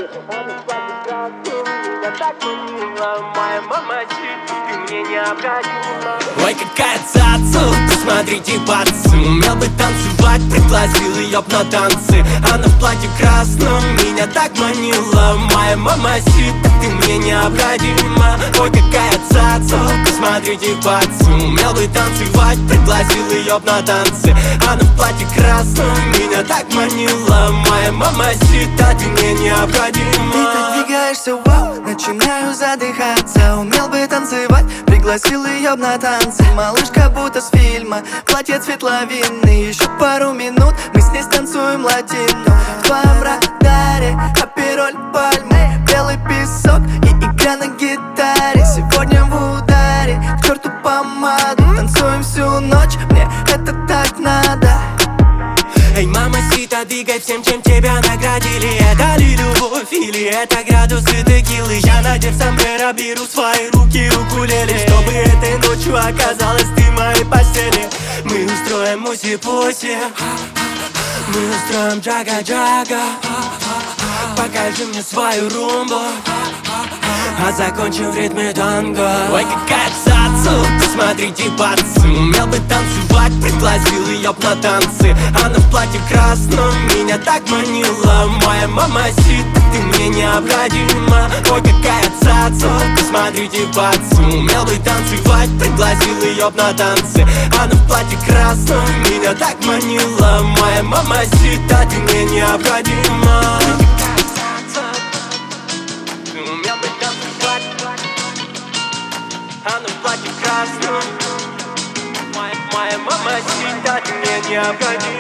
Она платит красным, меня так манила. Моя мама чит, ты мне необходима. Ой, какая цаца, посмотрите, пацы. Умел бы танцевать, пригласил ее б на танцы. Она в платье красном, меня так манила. Моя мама сит, ты мне необходима. Ой, какая цаца, посмотрите, пацы. Умел бы танцевать, пригласил ее б на танцы. Она в платье красном, меня так манила. Моя мама сит, а ты мне необходима. Ты так двигаешься, вау, начинаю задыхаться. Умел бы танцевать, пригласил ее б на танцы. Малышка будто с фильма, платье цвет лавины. Еще пару минут, мы с ней станцуем латину. В твоем радаре апероль пальмы, белый песок и игра на гитаре. Сегодня в ударе, к черту помаду. Танцуем всю ночь, мне это так надо. Эй, мама сита, двигай всем, чем тебя наградили. Это ли любовь или это градусы текилы? Я надев сомбреро, беру в свои руки укулеле, чтобы этой ночью оказалась ты в моей постели. Мы устроим муси-пуси, мы устроим джага-джага. Покажи мне свою румбу, а закончим в ритме танго. Ой, какая цаца, посмотрите, пацы. Умел бы танцевать, пригласил ее б на танцы. Она в платье красном, меня так манила. Моя мама сит, ты мне необходима. Ой, какая цаца, посмотрите, пацы. Умел бы танцевать, пригласил ее б на танцы. Она в платье красном, меня так манила. Моя мама сит, а ты мне необходима. Она в платье красном. Моя мама сидит, а ты мне необходима.